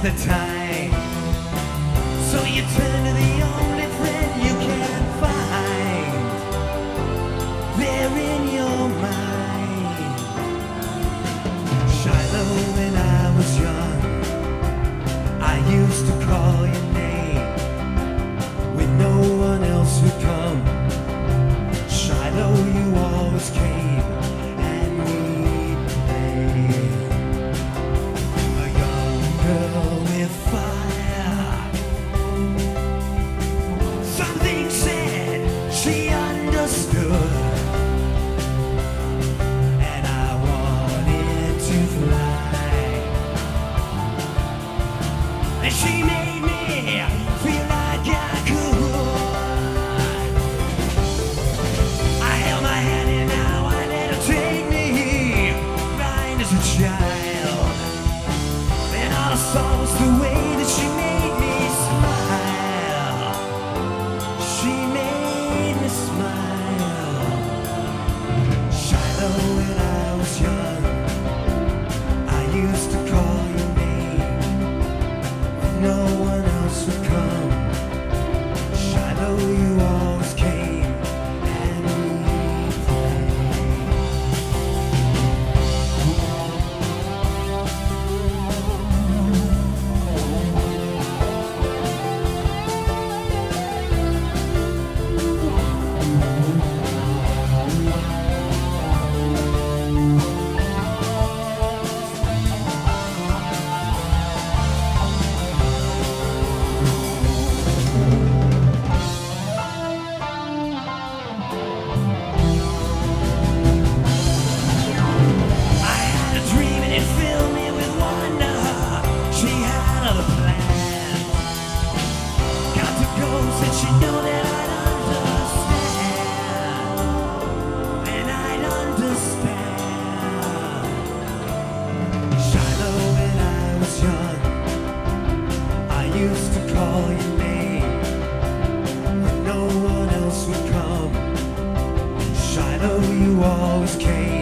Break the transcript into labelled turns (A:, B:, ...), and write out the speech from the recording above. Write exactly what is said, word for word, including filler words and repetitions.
A: the time. So you turn to the only friend you can find there in your mind. Shiloh, when I was young, I used to call your name when no one else would come. Shiloh, you always came and we'd play. A young girl with fire. Something said she understood, and I wanted to fly. And she made me feel like I could. I held my hand and now I let her take me blind as a child. And all I saw was the way that she made me smile. She made me smile. Shiloh, when I was young, I used to call your name when no one else would come. Shiloh, you always came and we'd play. I had a dream and it filled me with wonder. She had other plans. Got to go, said she know that I'd understand. And I'd understand. Shiloh, when I was young, I used to call your name when no one else would come. Shiloh, you always came